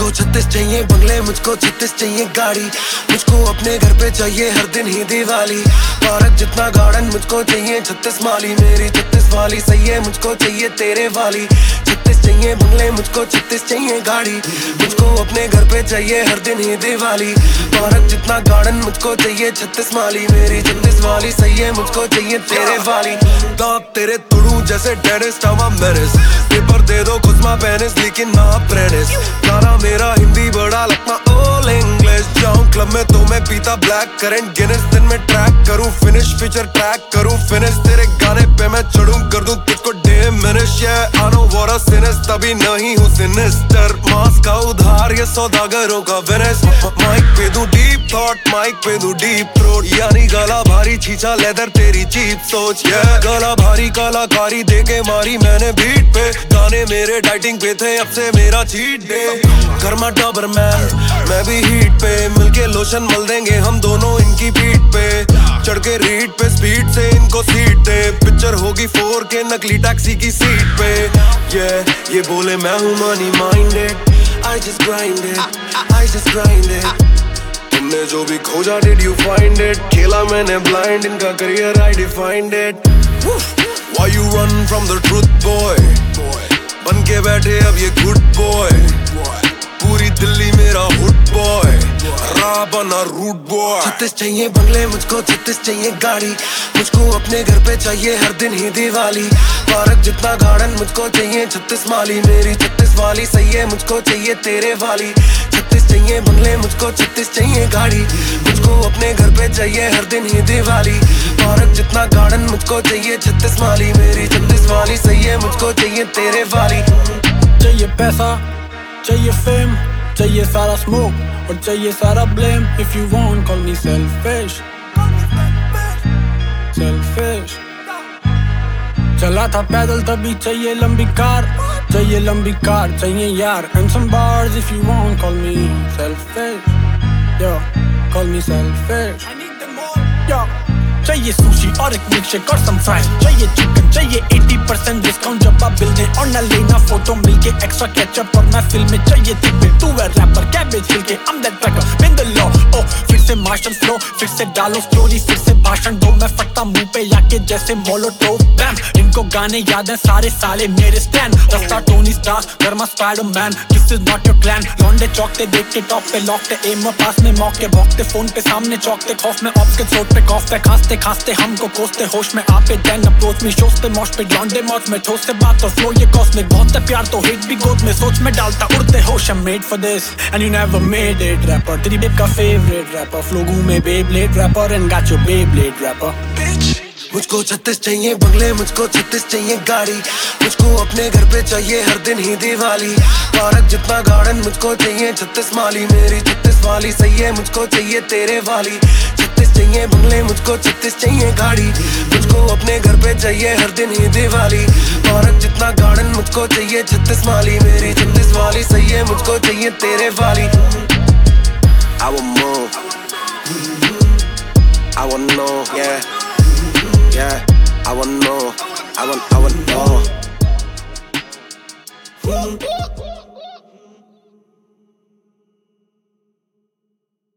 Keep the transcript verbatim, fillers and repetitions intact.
मुझको छत्तीस चाहिए बंगले, मुझको छत्तीस चाहिए गाड़ी, मुझको अपने घर पे चाहिए हर दिन ही दिवाली। पार्क जितना गार्डन मुझको चाहिए छत्तीस माली, मेरी छत्तीस वाली सही है मुझको चाहिए तेरे वाली। छत्तीस चाहिए बंगले, मुझको छत्तीस चाहिए गाड़ी, मुझको अपने घर पे चाहिए हर दिन ही दिवाली। पार्क जितना गार्डन मुझको चाहिए छत्तीस माली, मेरी छत्तीस वाली सही है मुझको चाहिए तेरे वाली। दांत तेरे तुड़ू जैसे डेनिस टावा मेरिस, पेपर दे दो खुजमा पेनिस लेकिन ना अप्रेंटिस। गाना मेरा हिंदी बड़ा लगता ओल इंग्लिश, जाऊं क्लब में तो मैं पीता ब्लैक करंट गिनेस, दिन में ट्रैक करूं फिनिश फीचर ट्रैक करूं फिनिश, तेरे गाने पे मैं चढ़ूं कर दूं तुझको diminish. yeah I know what a sin is, तभी नहीं हूँ सिनिस्टर, मास का उधार ये सौदागरों का वेनिस। माइक पे दूं डीप थॉट, माइक पे दूं डीप थ्रोट, यानी गला भारी छींचा लेदर तेरी चीप सोच। yeah गला भारी कलाकारी देके मारी मैंने बीट पे, गाने मेरे डाइटिंग पे थे अब से मेरा चीट डे। कर्मा डॉबर मैन मैं भी हीट पे, मिलके लोशन मल देंगे हम दोनों इनकी पीठ पे, चढ़ के रीट पे स्पीड से इनको सीट दे, पिक्चर होगी फोर के नकली टैक्सी की सीट पे। yeah ये बोले मैं हूँ money minded, I just grind it, I just grind it। तुमने जो भी खोजा did you find it, खेला मैंने blind इनका career I defined it। Why you run from the truth boy, बन के बैठे अब ये good boy, पूरी दिल्ली मेरा हुड बॉय, रा बना रूट बॉय। छत्तीस चाहिए बंगले, मुझको छत्तीस चाहिए गाड़ी, मुझको अपने घर पे चाहिए हर दिन ही दिवाली। पार्क जितना गार्डन मुझको चाहिए छत्तीस माली, मेरी छत्तीस वाली सही है मुझको चाहिए तेरे वाली। छत्तीस चाहिए बंगले, मुझको छत्तीस चाहिए गाड़ी, मुझको अपने घर पे चाहिए हर दिन ही दिवाली। पार्क जितना गार्डन मुझको चाहिए छत्तीस माली, मेरी छत्तीस वाली सही है मुझको चाहिए तेरे वाली। चाहिए पैसा, चाहिए फेम, चाहिए सारा स्मोक और चाहिए सारा blame. If you want call me selfish, selfish। चला था पैदल तभी चाहिए लंबी कार, चाहिए लंबी कार चाहिए यार and some bars। If you want call me selfish, yo call me selfish। yo चाहिए सुशी और एक मिल्कशेक और सम फ्राइज, चाहिए चिकन चाहिए अस्सी परसेंट डिस्काउंट जब आप बिल दें, और न लेना फोटो मिलके एक्स्ट्रा केचअप और मैं फिल्म में चाहिए थिक तू है रैपर कैबेज छिलके I'm that tracker win the law। ओ फिर से मार्शल फ्लो, फिर से डालो स्टोरी, फिर से भाषण दो, मैं फटता मुंह पे लाके जैसे मोलोटोव बैम। इनको गाने याद हैं सारे साले मेरे स्टैंड, रास्ता टोनी स्टार्क गर्मा Spiderman, this is not your plan. लौंडे चौकते देख के टॉप पे लॉकते एम पास में मौके भौंकते, फोन पे सामने चौकते खौफ में ऑफ के थ्रोट पे कॉफ पे खांसते खांसते हमको कोसते, होश में आपे दैन अप्रोच में शोज पे मौज पे लौंडे मौज में ठोस से बात और फ्लो ये कॉस्मिक बहुत है प्यार तो हेट भी गोद में सोच में डालता उड़ते होश। I'm made for this and you never made it rapper, तेरी बेब का favorite rapper, फ्लोगू में Beyblade rapper and got your Beyblade rapper bitch। मुझको छत्तीस चाहिए बंगले, मुझको छत्तीस चाहिए गाड़ी, मुझको अपने घर पे चाहिए हर दिन ही दिवाली। पार्क जितना गार्डन मुझको चाहिए छत्तीस माली, मेरी छत्तीस वाली सही है मुझको चाहिए तेरे वाली। छत्तीस चाहिए बंगले, मुझको छत्तीस चाहिए गाड़ी, मुझको अपने घर पे चाहिए हर दिन ही दिवाली। पार्क जितना गार्डन मुझको चाहिए छत्तीस माली, मेरी छत्तीस वाली सही है मुझको चाहिए तेरे वाली। I want more, I want know, yeah, yeah, I want know, I want, I want know।